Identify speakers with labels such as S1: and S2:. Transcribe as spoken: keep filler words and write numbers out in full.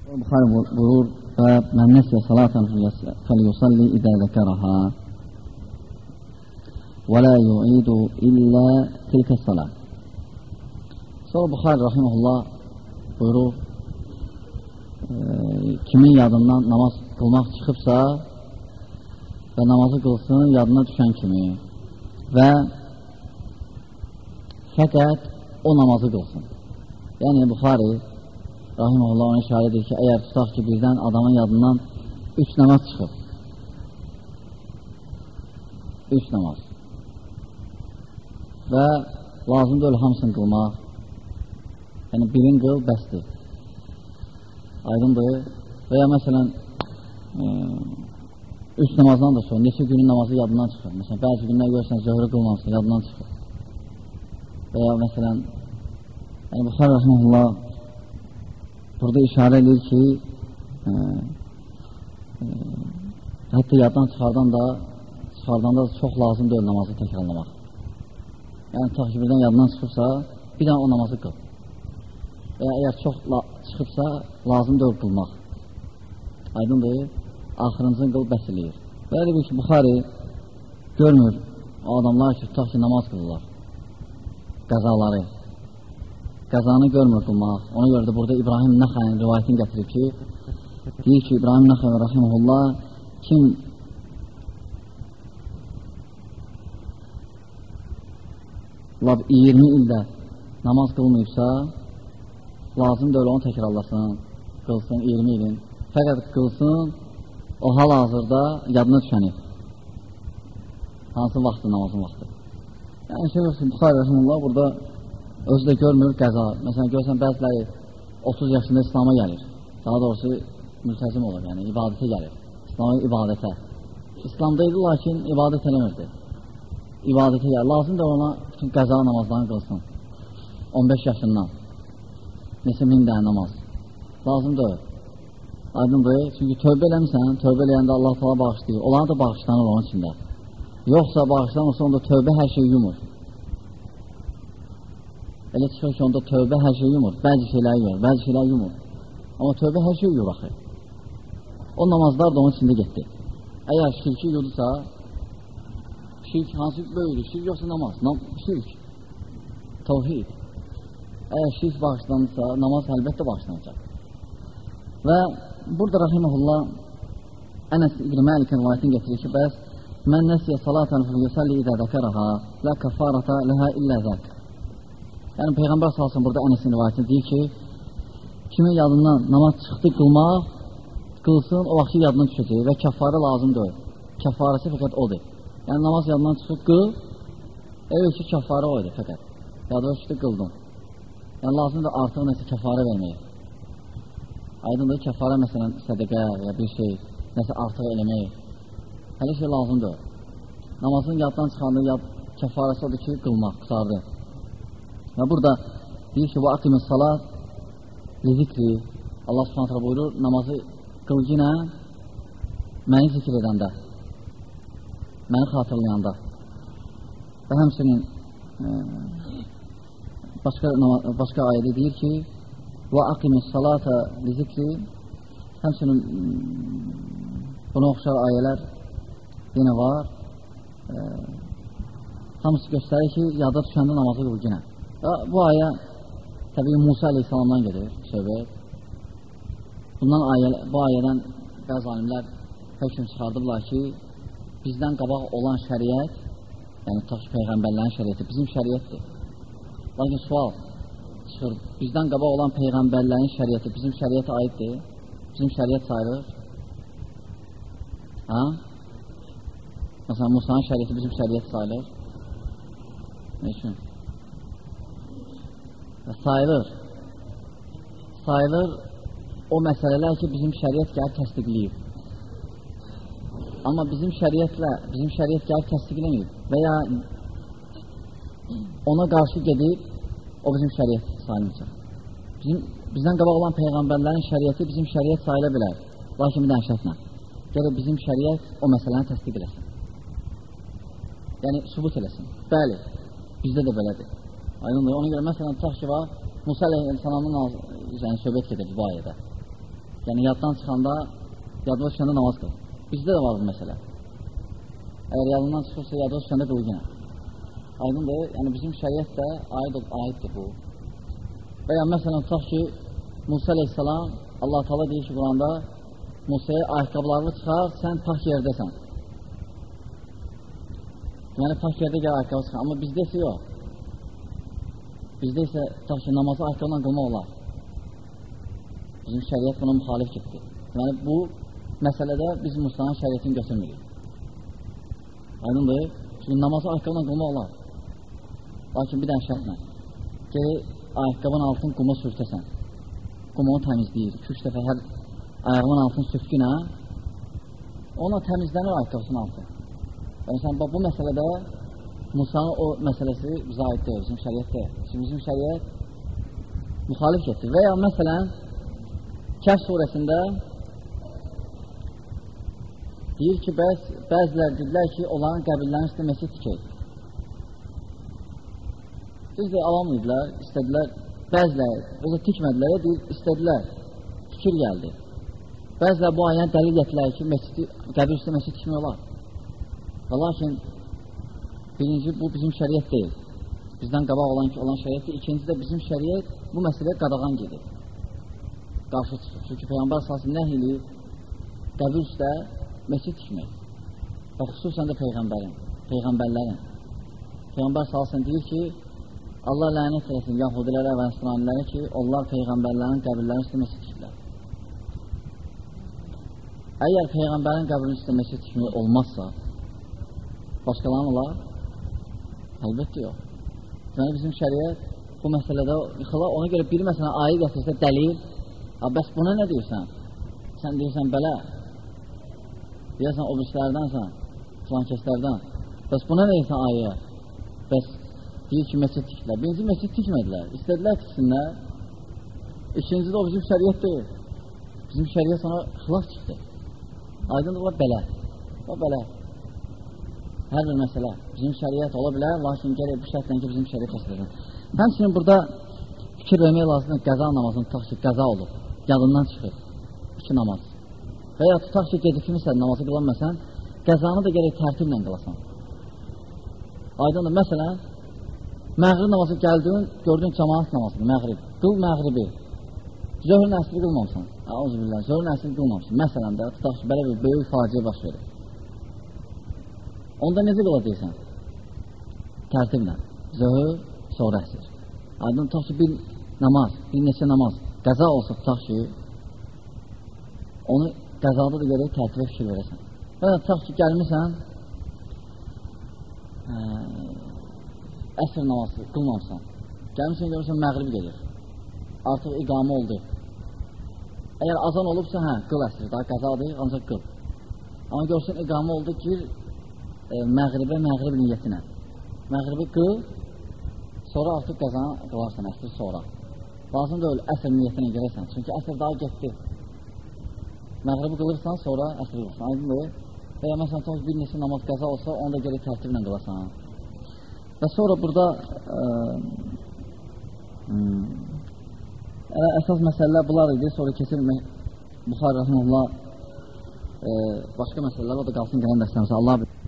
S1: Buxari buyurur və mən nəsiyə salatan fəliyusalli idə zəkərəha və la yu'idu illə tilkə salat. Sonra Buxari rahimehullah buyurur, e, kimin yadından namaz qılmaq çıxıbsa və namazı qılsın yadına düşən kimi və fəqət o namazı qılsın. Yəni Buxari rahimehullah ona işarə edir ki, əgər tutaq ki, birdən adamın yadından üç namaz çıxıb, üç namaz və lazımdır öyle hamısını qılmaq, yəni birin qıl bəsdir, aydındır və ya məsələn e, üç namazdan da sonra neçə günün namazı yadından çıxır, məsələn bəzi günlər görürsən zöhrü qılmamışsa yadından çıxır və ya məsələn yəni Buxari rahimehullah burada işarə edir ki, e, e, hətta yaddan çıxardan da, çıxardanda da çox lazım deyil namazı təkrarlamaq. Yəni, tutaq ki, birdən yaddan çıxıbsa, bir dənə o namazı qıl. Və ya əgər çox la çıxıbsa, lazım deyil qılmaq. Aydındır, axırıncını qıl bəs eləyir. Və elə bir ki, Buxari görmür o adamlar ki, tutaq ki, namaz qılırlar, qəzaları. Qəzanı görmür qılmaq. Ona görə də burada İbrahim Nəxəyin rivayətini gətirib ki, deyir ki, İbrahim Nəxəyin rahimehullah kim lab iyirmi ildə namaz qılmayıbsa, lazım deyil onu təkrarlasın, qılsın iyirmi ilin. Fəqət qılsın, o hal-hazırda yadına düşəni. Hansı vaxtı, namazın vaxtı. Yəni, şey yoxsun, Buxari rahimehullah burada özü də görmür qəza. Məsələn, görsən, bəziləri otuz yaşında İslam'a gəlir. Daha doğrusu mültəzim olur, yəni ibadətə gəlir. İslam'a ibadətə. İslamdaydı, lakin ibadət eləmirdi. İbadətə gəlir. Lazımdır ona bütün qəza namazlarını qılsın. on beş yaşından. Nesə min dənə namaz. Lazımdır. Aydındır. Çünki tövbə eləmirsən, tövbə eləyəndə Allah təala bağışlayır. Onları da bağışlanır onun içində. Yoxsa bağışlanırsa onda tövbə hər şey yumur. Elə çıxır ki, onda tövbə hər şey yumur. Bəzi şeylər yumur, bəzi şeylər yumur. Amma tövbə hər şey yumur axı. O namazlar da onun içində getdi. Əgər şirki yudursa, şirk hansı böyüdür? Şirk yoxsa namaz? Nam şirk. Tavhid. Əgər şirk bağışlanırsa, namaz əlbəttə bağışlanacaq. Və burada rahimehullah Ənəs İbn Məlikin rivayətini getirir ki, bəs mən nəsiyə salatan fəliyusalli idə zəkərəha la kəffarata ləhə illə zək. Yəni Peyğəmbər salsın burada Ənəsin rivayətini deyir ki, kimin yadından namaz çıxdı qılmaq, qılsın, o vaxt yadından düşəcək və kəffarə lazım deyil. Kəffarəsi fəqət odur. Yəni namaz yadından çıxıb qıl, evet ki, kəffarə o idi fəqət. Yadına çıxdı qıldın. Yəni lazımdır artıq nəsə kəffarə vermək. Aydındır, kəffarə məsələn sədəqə ya bir şey, nəsə artıq eləmək. Hələ şey lazımdır. Namazın yaddan çıxandığı yad, kəffarəsi odur ki, qılmaq, qısardı. Və burada deyir ki, və aqimə salat li zikri, Allah subhanətlə buyurur, namazı qılginə məni zikr edəndə, məni xatırlayanda. Və həmsinin e, başqa, başqa ayədə deyir ki, və aqimə salata li zikri, həmsinin buna oxşar ayələr yenə var. E, hamısı göstərir ki, yada düşəndə namazı qılginə. Bu ayə təbii Musa aleyhissalamdan gedir söhbət. Bundan ayə, bu ayədən bəzi alimlər hökm çıxardıblar ki, bizdən qabaq olan şəriət, yəni tutaq ki, peyğəmbərlərin şəriəti bizim şəriətdir. Lakin sual çıxır, bizdən qabaq olan peyğəmbərlərin şəriəti bizim şəriətə aiddir, bizim şəriət sayılır. Ha? Məsələn, Musa'nın şəriəti bizim şəriət sayılır. Ne üçün? Və sayılır. Sayılır o məsələlər ki, bizim şəriət gəlib təsdiqləyib. Amma bizim şəriətlə, bizim şəriət gəlib təsdiqləməyib və ya ona qarşı gedib, o bizim şəriət sayılmayacaq. Bizim, bizdən qabaq olan peyğəmbərlərin şəriəti bizim şəriət sayıla bilər. Lakin bir dənə şərtlə. Gəlib bizim şəriət o məsələni təsdiq eləsin. Yəni, sübut eləsin. Bəli, bizdə də belədir. Aydındır. Ona görə, məsələn, tutaq ki, var, Musa əleyhissalamın yəni, söhbət gedir bu ayədə. Yəni, yaddan çıxanda, yadına düşəndə namaz qıl. Bizdə də var bu məsələ. Əgər yadından çıxırsa, yadına düşəndə qıl yenə. Aydındır, yəni bizim şəriət də aid, aiddir bu. Və ya məsələn, tutaq ki, Musa aleyhissalam, Allah-u Teala deyir ki, Quranda, Musa'ya ayaqqabılarını çıxar, sən pak yerdəsən. Yəni, pak yerdə gəl ayaqqabı çıxar, amma bizdə isə yox. Bizdə isə, tutaq ki, namazı ayaqqabla qılmaq olar. Bizim şəriət buna müxalif getdi. Yəni, bu məsələdə biz Musa'nın şəriətini götürmürük. Aydındır, çünki namazı ayaqqabla qılmaq olar. Lakin bir dənə şərtlə, geri ayaqqabın altını quma sürtəsən, qum onu təmizləyir, iki üç dəfə hər ayağımın altını sürtkünə, ona təmizlənir ayaqqabısının altı. Yəni, sən, bu məsələdə Musa'nın o məsələsi bizə aid deyil, bizim şəriətdə. Şimdi bizim şəriət müxalif getdir. Və ya məsələn, Kəhf surəsində deyir ki, bəz, bəzilər dedilər ki, onların qəbirlərin üstə məscid tikək. Düzdür, alamaydılar, istədilər, bəzilər, özə tikmədilər, deyir, istədilər, fikir gəldi. Bəzilər bu ayəni dəlil gətirilər ki, məscidi, qəbir üstə məscid tikmək olar. Və lakin, birinci, bu bizim şəriət deyil. Bizdən qabaq olan, olan şəriətdir. İkinci də bizim şəriət bu məsələyə qadağan gedir. Qarşı çıxır. Çünki Peyğəmbər əsasını nəh eləyir, qəbir üstə məscid tikmək. Və xüsusən də Peyğəmbərin, Peyğəmbərlərin. Peyğəmbər əsasını deyir ki, Allah lənət eləsin Yahudilərə və İsraillərə ki, onlar Peyğəmbərlərin qəbirlərin üstə məscid tikirlər. Əgər Peyğəmbərin qəbirinin üstə məscid tikmək olmazsa, başqalarına olar? Əlbəttə yox. Yəni, bizim şəriət bu məsələdə yıxılar, ona görə bir məsələn ayə gətirsə dəlil, bəs buna nə deyirsən? Sən deyirsən, belə, deyirsən, o birislərdənsən, filankəslərdən, bəs buna nə deyirsən ayəyə? Bəs deyir ki, məscid tikdilər. Birinci, məscid tikmədilər, istədilər tiksinlər. İkinci də o bizim şəriət deyil. Bizim şəriət ona xilaf çıxdı. Aydındır, o belə, o belə. Hər bir məsələ, bizim şəriət ola bilər, lakin gələk bu şərtlə ki, bizim şəriət əslədir. Həmçinin burada fikir vermək lazımdır, qəza namazını tutaq ki, qəza olur, yadından çıxır, iki namaz. Və ya tutaq ki, gecikmirsən, namazı qılanməsən, qəzanı da gələk tərtiblə qılasan. Aydındır, məsələn, məğrib namazı gəldin, gördün cəmaat namazını, məğrib, qıl məğribi, zöhrün əsri qılmamışsan, əuzubillah, zöhrün əsri qılmamışsan, məsələn də, tutaq ki, belə bir böyük faciə baş verir. Onda necə qılacaqsan? Tərtiblə, zöhr, sonra əsr. Aydın, tutaq ki, bir namaz, bir neçə namaz, qəza olsa tutaq ki, onu qəzada da gələk tərtibə fikir verəsən. Və ya tutaq ki, gəlmirsən, ə, əsr namazı qılmamışsan, gəlmirsən, görürsən, məğribi gedir, artıq iqamı oldu. Əgər azan olubsa, hə, qıl əsr, daha qəzadır, ancaq qıl. Amma görürsən, iqamı oldu, gir e, məğribə, məğrib niyyətinə. Məğribi qıl, sonra artıq qəzanı qılarsan, əsr sonra. Lazım da öyle, əsr niyyətinə gəlirsən, çünki əsr daha getdi. Məğribi qılırsan, sonra əsr qılırsan, aydındır. Və ya məsələn, bir neçə namaz qəza olsa, onu da gələk tərtiblə qılarsan. Və sonra burada ə, hmm, əsas məsələlər bunlar idi. Sonra keçir Buxari Rəhməllah başqa məsələlər, o da qalsın gələn dəstəmizə. Allah bilir.